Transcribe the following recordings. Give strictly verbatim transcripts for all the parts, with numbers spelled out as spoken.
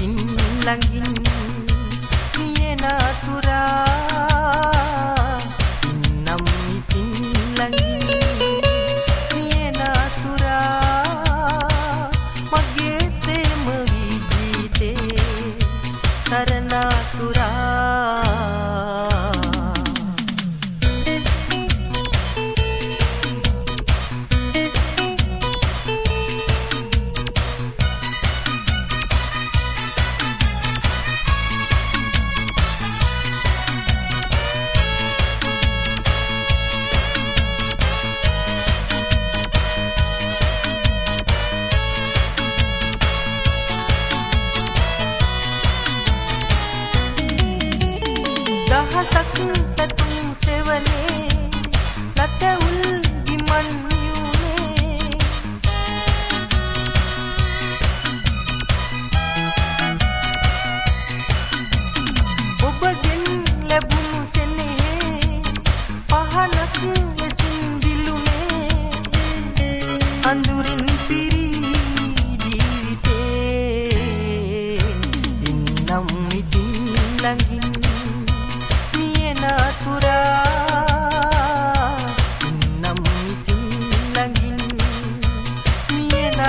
ඉතින් ළඟින් මියෙන තුරා නම් ඉතින් ළඟින් මියෙන තුරා මගේ ප්‍රේම විජිතේ සරණ තුරා දහසක් පැතුම් සෙවනේ නැතවුල් ගිමන් නියුනේ ඔබගෙන් ලැබුණු සෙනෙහේ පහනක් ලෙසින් දිලුනේ අඳුරින් පිරි ජීවිතේ ඉන්නම් ඉතින් ළඟින් තුරා නම් ඉතින් ළඟින් මියෙන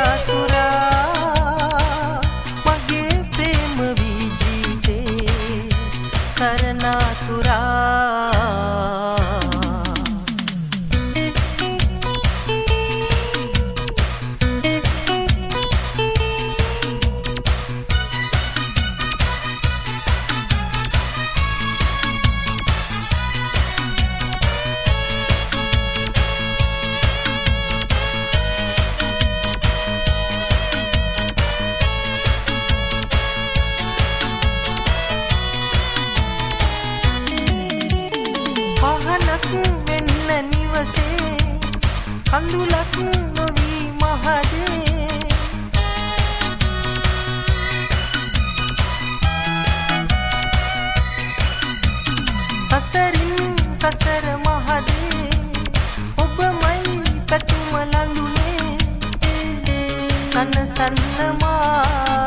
තුරා මගේ ප්‍රේම විජිතේ සරණ තුරා වෙන්න නිවසේ කඳුලක් නොවී මහදේ සසරින් සසර මහදේ ඔබමයි පැතුම ලඳුනේ සනසන්න මා